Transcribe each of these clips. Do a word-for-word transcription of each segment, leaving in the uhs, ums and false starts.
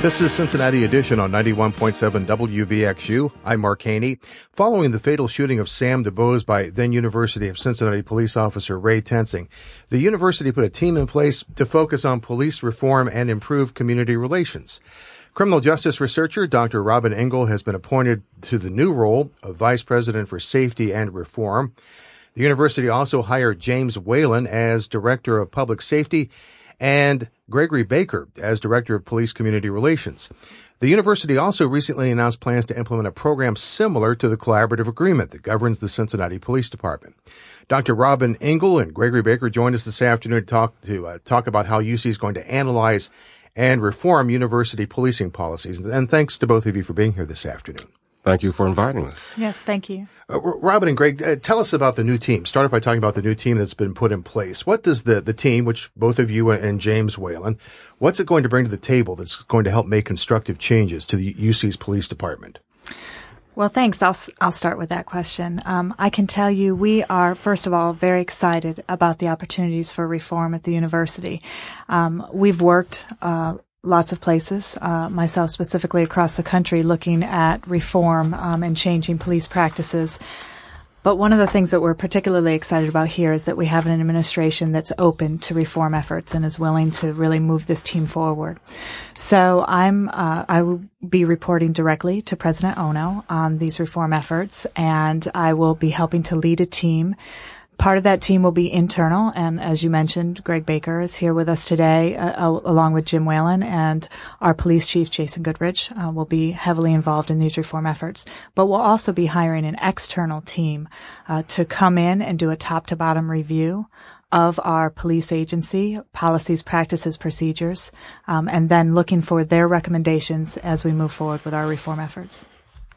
This is Cincinnati Edition on ninety-one point seven W V X U. I'm Mark Haney. Following the fatal shooting of Sam DuBose by then University of Cincinnati police officer Ray Tensing, the university put a team in place to focus on police reform and improve community relations. Criminal justice researcher Doctor Robin Engel has been appointed to the new role of Vice President for Safety and Reform. The university also hired James Whalen as Director of Public Safety and Gregory Baker as Director of Police Community Relations. The university also recently announced plans to implement a program similar to the collaborative agreement that governs the Cincinnati Police Department. Doctor Robin Engel and Gregory Baker joined us this afternoon to talk to uh, talk about how U C is going to analyze and reform university policing policies. And thanks to both of you for being here this afternoon. Thank you for inviting us. Yes, thank you. Uh, Robin and Greg, uh, tell us about the new team. Start off by talking about the new team that's been put in place. What does the, the team, which both of you and James Whalen, what's it going to bring to the table that's going to help make constructive changes to the U C's police department? Well, thanks. I'll I'll start with that question. Um, I can tell you we are, first of all, very excited about the opportunities for reform at the university. Um, we've worked uh lots of places, uh, myself specifically across the country, looking at reform um, and changing police practices. But one of the things that we're particularly excited about here is that we have an administration that's open to reform efforts and is willing to really move this team forward. So I'm, uh, I will be reporting directly to President Ono on these reform efforts, and I will be helping to lead a team. Part of that team will be internal, and as you mentioned, Greg Baker is here with us today, uh, along with Jim Whalen, and our police chief, Jason Goodrich, uh, will be heavily involved in these reform efforts. But we'll also be hiring an external team uh, to come in and do a top-to-bottom review of our police agency, policies, practices, procedures, um, and then looking for their recommendations as we move forward with our reform efforts.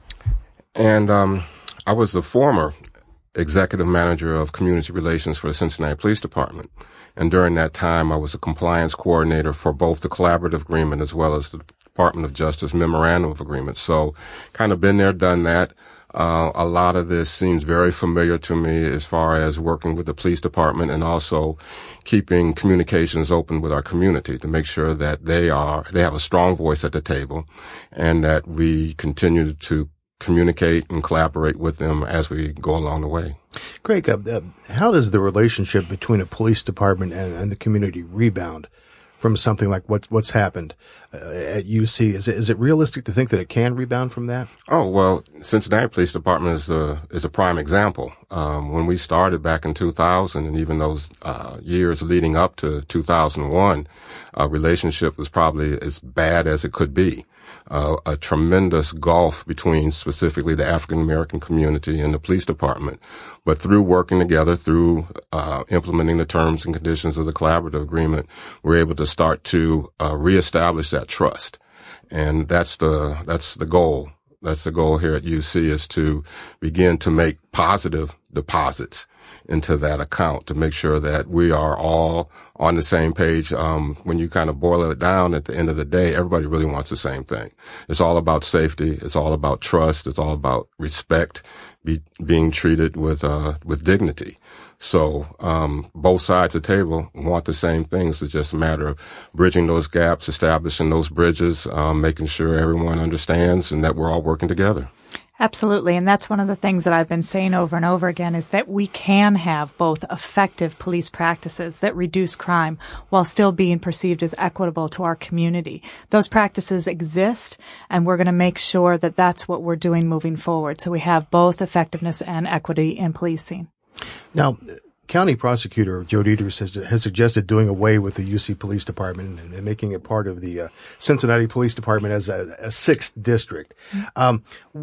And um, I was the former executive manager of community relations for the Cincinnati Police Department. And during that time, I was a compliance coordinator for both the collaborative agreement as well as the Department of Justice memorandum of agreement. So kind of been there, done that. Uh, a lot of this seems very familiar to me as far as working with the police department and also keeping communications open with our community to make sure that they are, they have a strong voice at the table and that we continue to communicate and collaborate with them as we go along the way. Greg, uh, uh, how does the relationship between a police department and, and the community rebound from something like what, what's happened uh, at U C? Is it, is it realistic to think that it can rebound from that? Oh, well, Cincinnati Police Department is a, is a prime example. Um, when we started back in two thousand and even those uh, years leading up to two thousand one, our relationship was probably as bad as it could be. Uh, a tremendous gulf between specifically the African American community and the police department. But through working together, through uh, implementing the terms and conditions of the collaborative agreement, we're able to start to uh, reestablish that trust. And that's the that's the goal. That's the goal here at U C, is to begin to make positive deposits into that account to make sure that we are all on the same page. Um, when you kind of boil it down at the end of the day, everybody really wants the same thing. It's all about safety. It's all about trust. It's all about respect, be, being treated with, uh, with dignity. So, um, both sides of the table want the same things. It's just a matter of bridging those gaps, establishing those bridges, um, making sure everyone understands and that we're all working together. Absolutely. And that's one of the things that I've been saying over and over again, is that we can have both effective police practices that reduce crime while still being perceived as equitable to our community. Those practices exist, and we're going to make sure that that's what we're doing moving forward. So we have both effectiveness and equity in policing. Now, County Prosecutor Joe Deters has, has suggested doing away with the U C Police Department and, and making it part of the uh, Cincinnati Police Department as a, a sixth district. Um,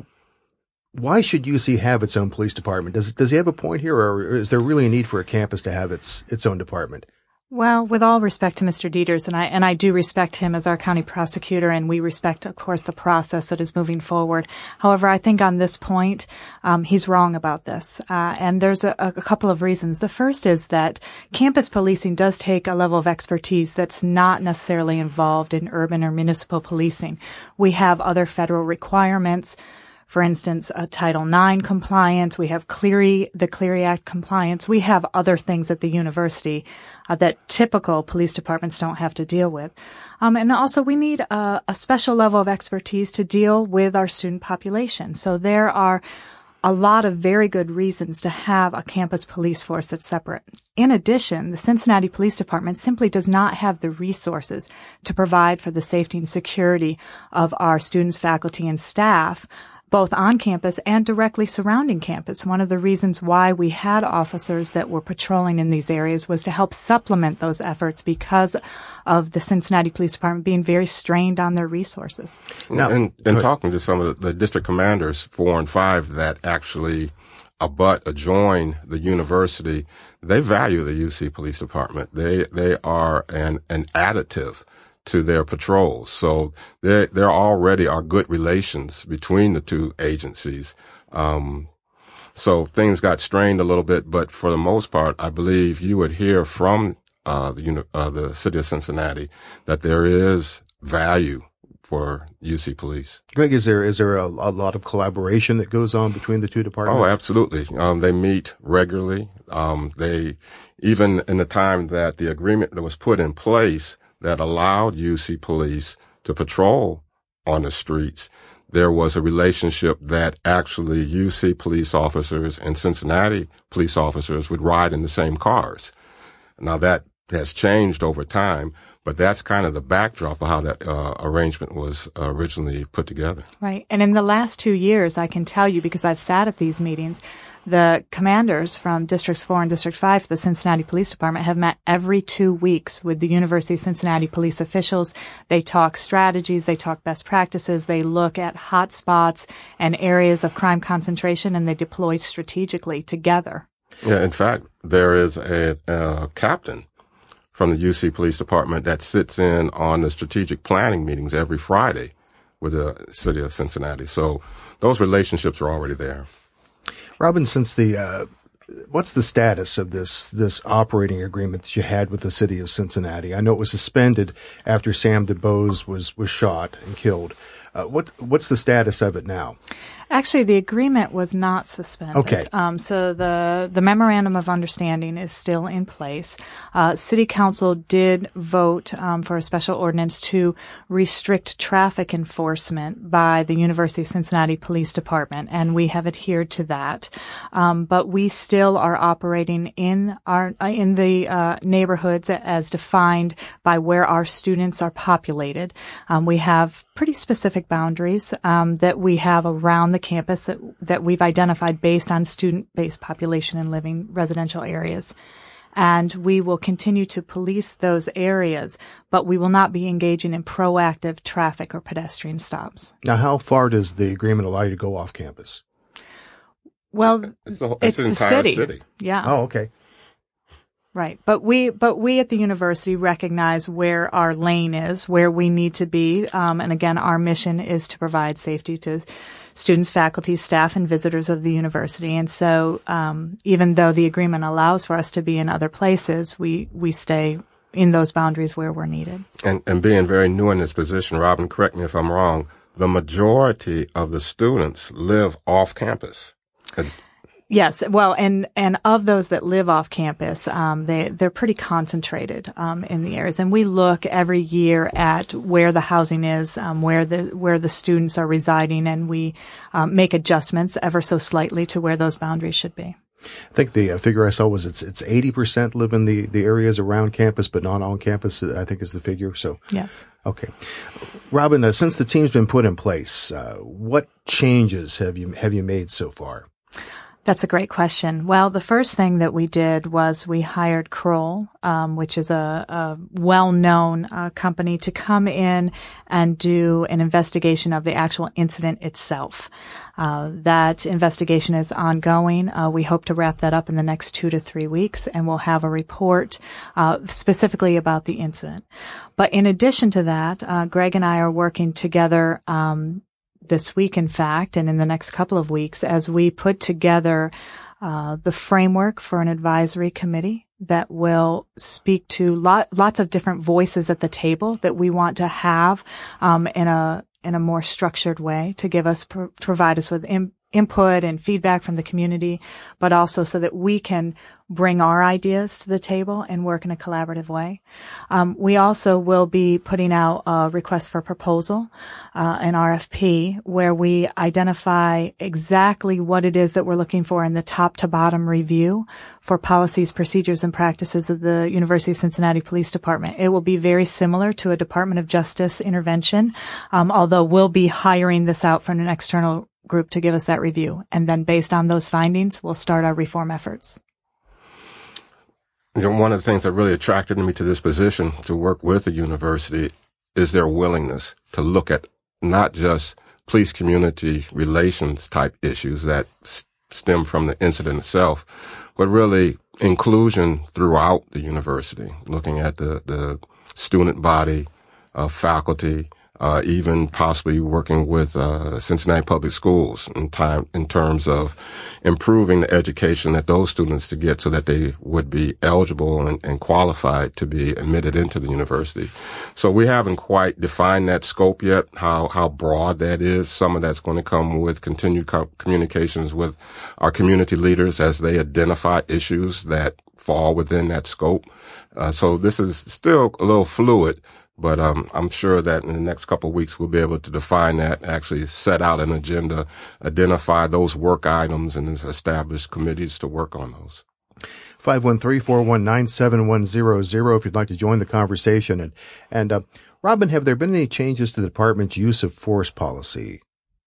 Why should U C have its own police department? Does does he have a point here, or is there really a need for a campus to have its its own department? Well, with all respect to Mister Deters, and I and I do respect him as our county prosecutor, and we respect, of course, the process that is moving forward. However, I think on this point, um, he's wrong about this, uh, and there's a, a couple of reasons. The first is that campus policing does take a level of expertise that's not necessarily involved in urban or municipal policing. We have other federal requirements for instance, uh, Title nine compliance. We have Clery, the Clery Act compliance. We have other things at the university uh, that typical police departments don't have to deal with. Um, and also we need a, a special level of expertise to deal with our student population. So there are a lot of very good reasons to have a campus police force that's separate. In addition, the Cincinnati Police Department simply does not have the resources to provide for the safety and security of our students, faculty, and staff, both on campus and directly surrounding campus. One of the reasons why we had officers that were patrolling in these areas was to help supplement those efforts because of the Cincinnati Police Department being very strained on their resources. Now, and, and talking to some of the, the district commanders, four and five, that actually abut, adjoin the university, they value the U C Police Department. They, they are an, an additive to their patrols. So there, there already are good relations between the two agencies. Um, so things got strained a little bit, but for the most part, I believe you would hear from, uh, the, uh, the city of Cincinnati that there is value for U C Police. Greg, is there, is there a, a lot of collaboration that goes on between the two departments? Oh, absolutely. Um, they meet regularly. Um, they, even in the time that the agreement that was put in place that allowed U C Police to patrol on the streets, there was a relationship that actually U C police officers and Cincinnati police officers would ride in the same cars. Now that has changed over time, but that's kind of the backdrop of how that uh, arrangement was uh, originally put together. Right. And in the last two years, I can tell you, because I've sat at these meetings, the commanders from Districts four and District five for the Cincinnati Police Department have met every two weeks with the University of Cincinnati police officials. They talk strategies, they talk best practices, they look at hot spots and areas of crime concentration, and they deploy strategically together. Yeah, in fact, there is a, a captain from the U C Police Department that sits in on the strategic planning meetings every Friday with the city of Cincinnati. So those relationships are already there. Robin, since the, uh, what's the status of this, this operating agreement that you had with the city of Cincinnati? I know it was suspended after Sam DuBose was, was shot and killed. Uh, what, what's the status of it now? Actually, the agreement was not suspended. Okay. Um, so the the memorandum of understanding is still in place. Uh, City Council did vote um, for a special ordinance to restrict traffic enforcement by the University of Cincinnati Police Department, and we have adhered to that. Um, but we still are operating in our in the uh, neighborhoods as defined by where our students are populated. Um, we have pretty specific boundaries um, that we have around the campus that, that we've identified based on student-based population and living residential areas. And we will continue to police those areas, but we will not be engaging in proactive traffic or pedestrian stops. Now, how far does the agreement allow you to go off campus? Well, it's the, it's it's the the entire city. city. Yeah. Oh, okay. Right. But we, but we at the university recognize where our lane is, where we need to be. Um, and again, our mission is to provide safety to students, faculty, staff, and visitors of the university. And so, um, even though the agreement allows for us to be in other places, we, we stay in those boundaries where we're needed. And, and being very new in this position, Robin, correct me if I'm wrong, the majority of the students live off campus. And Yes, well, and and of those that live off campus, um, they they're pretty concentrated um, in the areas, and we look every year at where the housing is, um, where the where the students are residing, and we um, make adjustments ever so slightly to where those boundaries should be. I think the uh, figure I saw was it's it's eighty percent live in the the areas around campus, but not on campus. I think is the figure. So yes, okay, Robin. Uh, since the team's been put in place, uh, what changes have you have you made so far? That's a great question. Well, the first thing that we did was we hired Kroll, um, which is a, a well-known uh, company, to come in and do an investigation of the actual incident itself. Uh, that investigation is ongoing. Uh, we hope to wrap that up in the next two to three weeks, and we'll have a report uh, specifically about the incident. But in addition to that, uh, Greg and I are working together um this week, in fact, and in the next couple of weeks, as we put together uh, the framework for an advisory committee that will speak to lot, lots of different voices at the table that we want to have um, in a in a more structured way to give us, pro- provide us with in, input and feedback from the community, but also so that we can bring our ideas to the table and work in a collaborative way. Um, we also will be putting out a request for proposal, uh, an R F P, where we identify exactly what it is that we're looking for in the top to bottom review for policies, procedures, and practices of the University of Cincinnati Police Department. It will be very similar to a Department of Justice intervention, um, although we'll be hiring this out from an external group to give us that review. And then based on those findings, we'll start our reform efforts. You know, one of the things that really attracted me to this position to work with the university is their willingness to look at not just police community relations type issues that s- stem from the incident itself, but really inclusion throughout the university, looking at the, the student body, uh, faculty, Uh, even possibly working with uh, Cincinnati Public Schools in time in terms of improving the education that those students to get so that they would be eligible and, and qualified to be admitted into the university. So we haven't quite defined that scope yet, how how broad that is. Some of that's going to come with continued co- communications with our community leaders as they identify issues that fall within that scope. Uh, so this is still a little fluid. But um, I'm sure that in the next couple of weeks, we'll be able to define that, actually set out an agenda, identify those work items, and establish committees to work on those. five one three, four one nine, seven one zero zero if you'd like to join the conversation. And, and uh, Robin, have there been any changes to the department's use of force policy?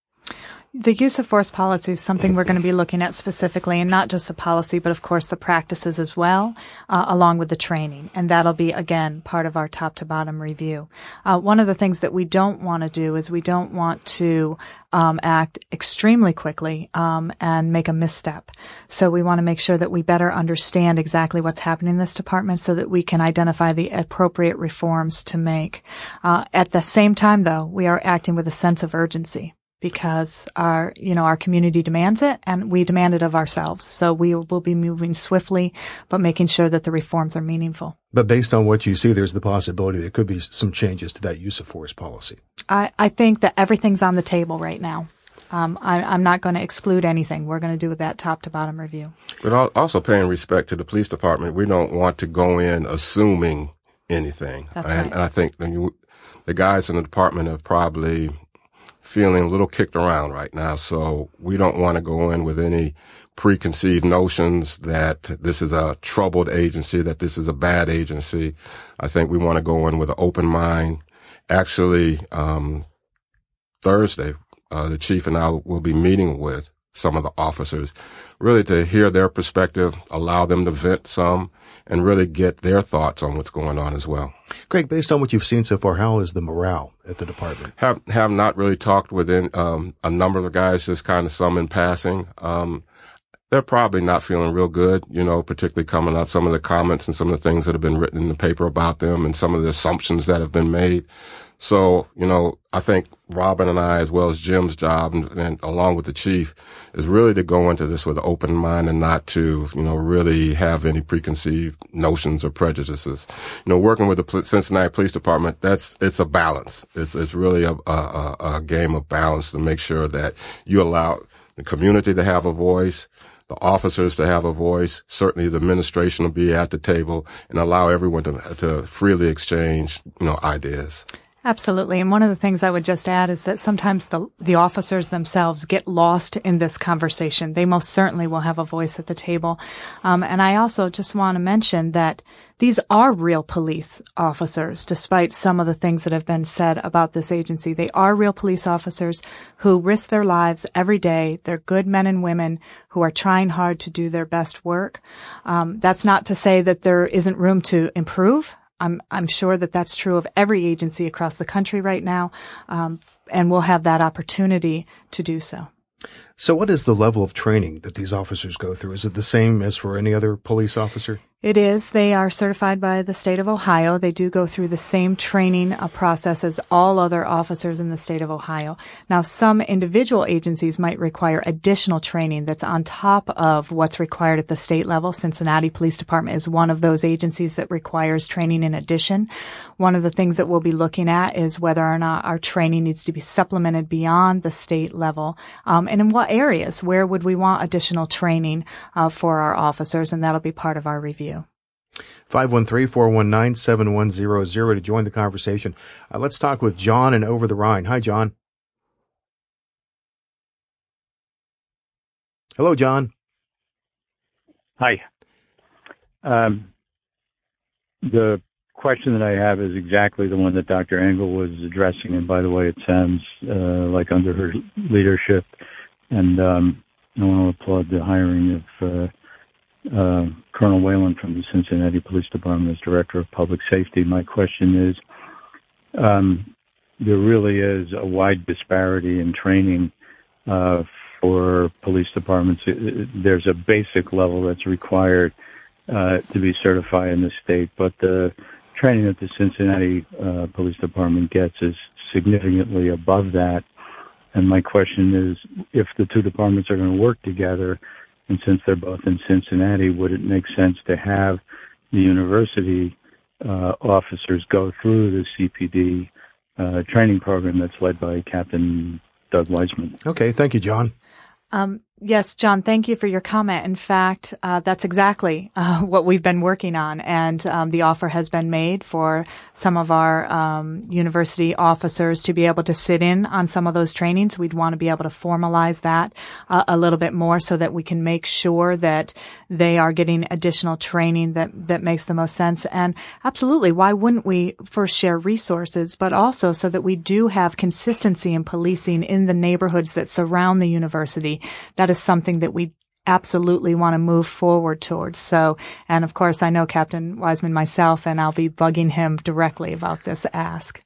The use of force policy is something we're going to be looking at specifically, and not just the policy, but of course the practices as well, uh, along with the training. And that'll be, again, part of our top to bottom review. Uh, one of the things that we don't want to do is we don't want to um, act extremely quickly um, and make a misstep. So we want to make sure that we better understand exactly what's happening in this department so that we can identify the appropriate reforms to make. Uh, at the same time, though, we are acting with a sense of urgency, because our, you know, our community demands it and we demand it of ourselves. So we will be moving swiftly, but making sure that the reforms are meaningful. But based on what you see, there's the possibility there could be some changes to that use of force policy. I, I think that everything's on the table right now. Um, I, I'm not going to exclude anything. We're going to do that top to bottom review. But also paying respect to the police department, we don't want to go in assuming anything. That's and, right. and I think the, the guys in the department have probably feeling a little kicked around right now. So we don't want to go in with any preconceived notions that this is a troubled agency, that this is a bad agency. I think we want to go in with an open mind. Actually, um, Thursday, uh, the chief and I will be meeting with some of the officers, really to hear their perspective, allow them to vent some, and really get their thoughts on what's going on as well. Greg, based on what you've seen so far, how is the morale at the department? Have have not really talked with um, a number of the guys, just kind of some in passing. Um, they're probably not feeling real good, you know, particularly coming out some of the comments and some of the things that have been written in the paper about them and some of the assumptions that have been made. So, you know, I think Robin and I, as well as Jim's job, and, and along with the chief, is really to go into this with an open mind and not to, you know, really have any preconceived notions or prejudices. You know, working with the Cincinnati Police Department, that's, it's a balance. It's, it's really a, a, a game of balance to make sure that you allow the community to have a voice, the officers to have a voice, certainly the administration to be at the table, and allow everyone to, to freely exchange, you know, ideas. Absolutely. And one of the things I would just add is that sometimes the the officers themselves get lost in this conversation. They most certainly will have a voice at the table. Um, and I also just want to mention that these are real police officers, despite some of the things that have been said about this agency. They are real police officers who risk their lives every day. They're good men and women who are trying hard to do their best work. Um, that's not to say that there isn't room to improve. I'm, I'm sure that that's true of every agency across the country right now, um, and we'll have that opportunity to do so. So what is the level of training that these officers go through? Is it the same as for any other police officer? It is. They are certified by the state of Ohio. They do go through the same training uh, process as all other officers in the state of Ohio. Now, some individual agencies might require additional training that's on top of what's required at the state level. Cincinnati Police Department is one of those agencies that requires training in addition. One of the things that we'll be looking at is whether or not our training needs to be supplemented beyond the state level, um, and in what areas. Where would we want additional training uh, for our officers, and that'll be part of our review. five one three, four one nine, seven one zero zero to join the conversation. Uh, let's talk with John in Over the Rhine. Hi, John. Hello, John. Hi. Um, the question that I have is exactly the one that Doctor Engel was addressing, and by the way, it sounds uh, like under her leadership, and um, I want to applaud the hiring of uh, Uh, Colonel Whalen from the Cincinnati Police Department as Director of Public Safety. My question is, um, there really is a wide disparity in training uh, for police departments. There's a basic level that's required uh, to be certified in the state, but the training that the Cincinnati uh, Police Department gets is significantly above that. And my question is, if the two departments are going to work together, and since they're both in Cincinnati, would it make sense to have the university uh, officers go through the C P D uh, training program that's led by Captain Doug Weisman? Okay, thank you, John. Um, yes, John, thank you for your comment. In fact, uh, that's exactly uh, what we've been working on, and um, the offer has been made for some of our um, university officers to be able to sit in on some of those trainings. We'd want to be able to formalize that uh, a little bit more so that we can make sure that they are getting additional training that, that makes the most sense. And absolutely, why wouldn't we first share resources, but also so that we do have consistency in policing in the neighborhoods that surround the university. That is something that we absolutely want to move forward towards. So, and of course, I know Captain Weisman myself, and I'll be bugging him directly about this ask.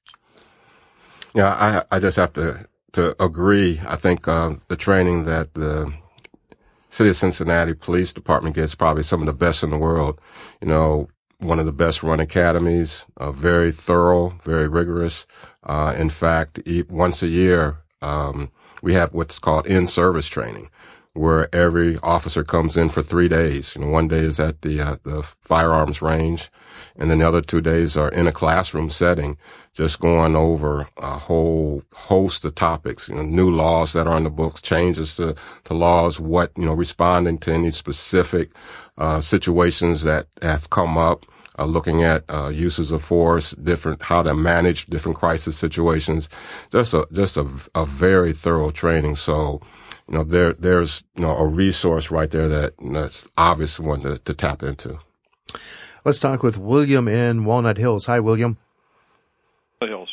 Yeah, I, I just have to, to agree. I think uh, the training that the City of Cincinnati Police Department gets probably some of the best in the world. You know, one of the best run academies, uh, very thorough, very rigorous. Uh, in fact, e- once a year, um, we have what's called in-service training, where every officer comes in for three days. You know, one day is at the uh, the firearms range, and then the other two days are in a classroom setting, just going over a whole host of topics. You know, new laws that are in the books, changes to, to laws, what you know, responding to any specific uh, situations that have come up. Uh, looking at uh, uses of force, different how to manage different crisis situations, just a just a, a very thorough training. So, you know, there there's you know a resource right there that you know, that's obvious one to, to tap into. Let's talk with William in Walnut Hills. Hi, William. Hills.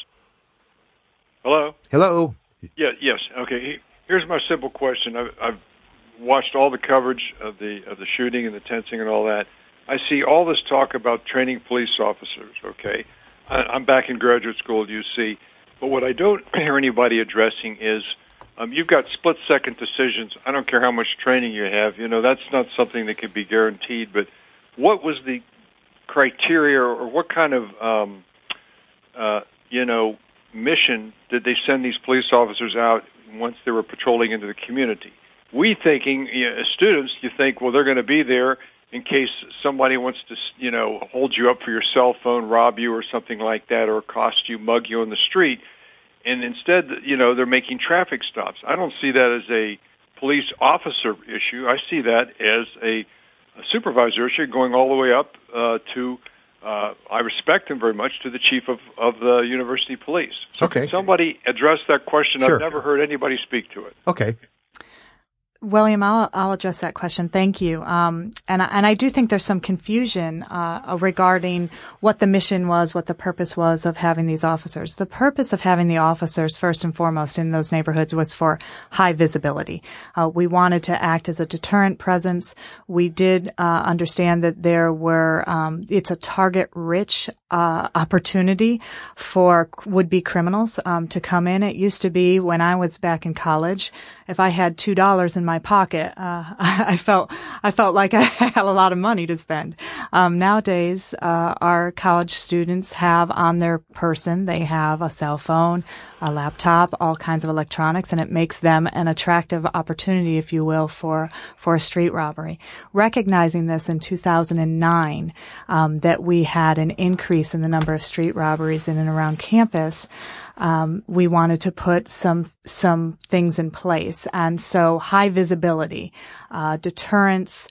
Hello. Hello. Yeah. Yes. Okay. Here's my simple question. I've, I've watched all the coverage of the of the shooting and the tensing and all that. I see all this talk about training police officers, okay? I'm back in graduate school at U C, but what I don't hear anybody addressing is um, you've got split-second decisions. I don't care how much training you have. You know, that's not something that can be guaranteed, but what was the criteria or what kind of, um, uh, you know, mission did they send these police officers out once they were patrolling into the community? We thinking, you know, as students, you think, well, they're going to be there in case somebody wants to, you know, hold you up for your cell phone, rob you or something like that, or accost you, mug you on the street. And instead, you know, they're making traffic stops. I don't see that as a police officer issue. I see that as a, a supervisor issue going all the way up uh, to, uh, I respect him very much, to the chief of, of the university police. So okay. Can somebody address that question? Sure. I've never heard anybody speak to it. Okay. William, I'll, I'll address that question. Thank you. Um, and, I, and I do think there's some confusion uh, regarding what the mission was, what the purpose was of having these officers. The purpose of having the officers, first and foremost, in those neighborhoods was for high visibility. Uh, we wanted to act as a deterrent presence. We did uh, understand that there were, um, it's a target-rich uh, opportunity for would-be criminals um, to come in. It used to be when I was back in college, if I had two dollars in my pocket, uh, I felt, I felt like I had a lot of money to spend. Um, nowadays, uh, our college students have on their person, they have a cell phone, a laptop, all kinds of electronics, and it makes them an attractive opportunity, if you will, for, for a street robbery. Recognizing this in two thousand nine, um, that we had an increase in the number of street robberies in and around campus, Um, we wanted to put some some things in place, and so high visibility, uh, deterrence,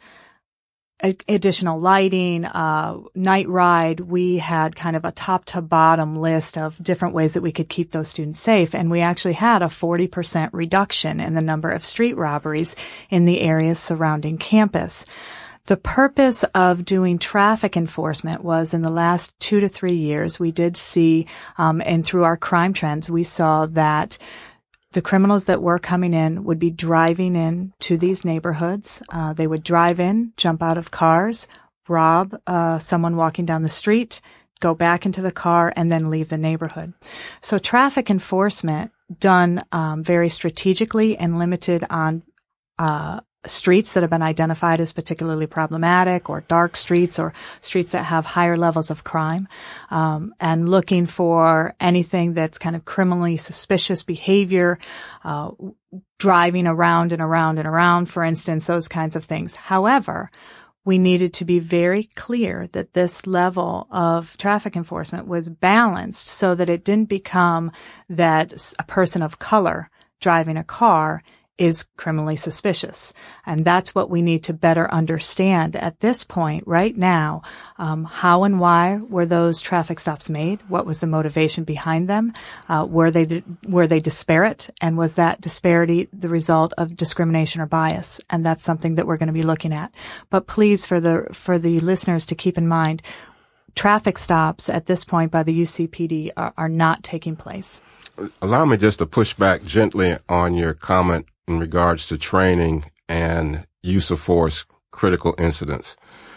a- additional lighting, uh, night ride. We had kind of a top to bottom list of different ways that we could keep those students safe, and we actually had a forty percent reduction in the number of street robberies in the areas surrounding campus. The purpose of doing traffic enforcement was in the last two to three years, we did see, um, and through our crime trends, we saw that the criminals that were coming in would be driving in to these neighborhoods. Uh, they would drive in, jump out of cars, rob uh, someone walking down the street, go back into the car, and then leave the neighborhood. So traffic enforcement done um, very strategically and limited on uh streets that have been identified as particularly problematic, or dark streets, or streets that have higher levels of crime, um, and looking for anything that's kind of criminally suspicious behavior, uh, driving around and around and around, for instance, those kinds of things. However, we needed to be very clear that this level of traffic enforcement was balanced so that it didn't become that a person of color driving a car is criminally suspicious. And that's what we need to better understand at this point right now. Um, how and why were those traffic stops made? What was the motivation behind them? Uh, were they, were they disparate? And was that disparity the result of discrimination or bias? And that's something that we're going to be looking at. But please, for the, for the listeners to keep in mind, traffic stops at this point by the U C P D are, are not taking place. Allow me just to push back gently on your comment in regards to training and use of force critical incidents.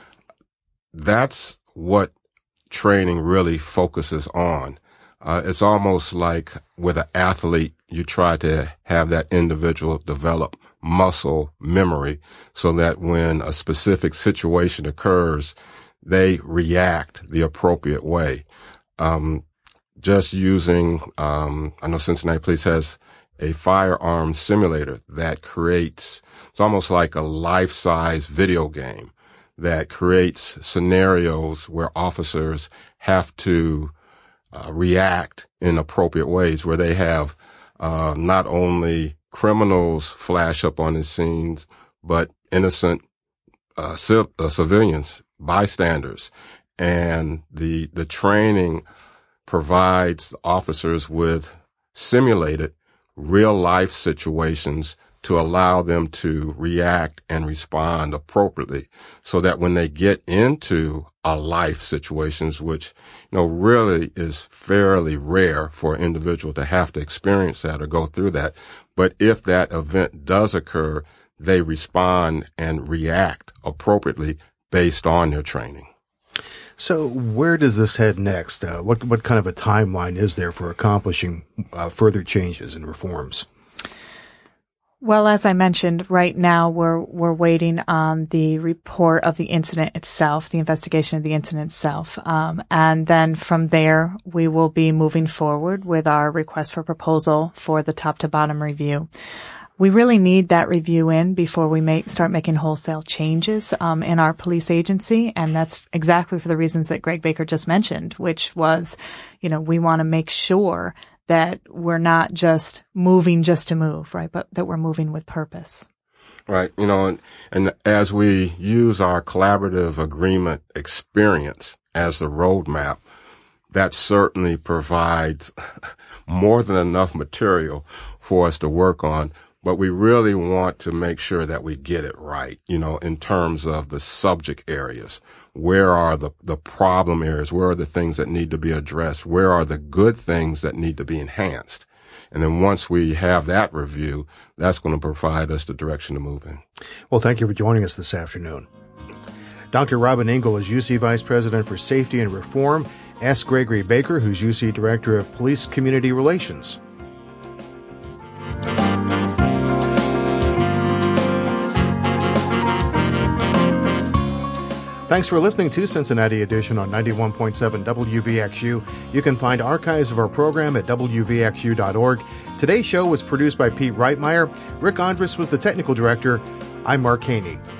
That's what training really focuses on. Uh, it's almost like with an athlete, you try to have that individual develop muscle memory so that when a specific situation occurs, they react the appropriate way. Um, just using, um, I know Cincinnati Police has a firearm simulator that creates, it's almost like a life-size video game that creates scenarios where officers have to uh, react in appropriate ways, where they have uh, not only criminals flash up on the scenes, but innocent uh, civ- uh, civilians, bystanders. And the the training provides officers with simulated real-life situations to allow them to react and respond appropriately, so that when they get into a life situations, which, you know, really is fairly rare for an individual to have to experience that or go through that. But if that event does occur, they respond and react appropriately based on their training. So where does this head next? Uh, what what kind of a timeline is there for accomplishing uh, further changes and reforms? Well, as I mentioned, right now we're we're waiting on the report of the incident itself, the investigation of the incident itself, um, and then from there we will be moving forward with our request for proposal for the top to bottom review. We really need that review in before we make, start making wholesale changes um, in our police agency, and that's exactly for the reasons that Greg Baker just mentioned, which was, you know, we want to make sure that we're not just moving just to move, right, but that we're moving with purpose. Right. You know, and, and as we use our collaborative agreement experience as the roadmap, that certainly provides more than enough material for us to work on. but we really want to make sure that we get it right, you know, in terms of the subject areas. Where are the, the problem areas? Where are the things that need to be addressed? Where are the good things that need to be enhanced? And then once we have that review, that's going to provide us the direction to move in. Well, thank you for joining us this afternoon. Doctor Robin Engel is U C Vice President for Safety and Reform. S. Gregory Baker, who's U C Director of Police Community Relations. Thanks for listening to Cincinnati Edition on ninety-one point seven W V X U. You can find archives of our program at W V X U dot org. Today's show was produced by Pete Reitmeyer. Rick Andrus was the technical director. I'm Mark Haney.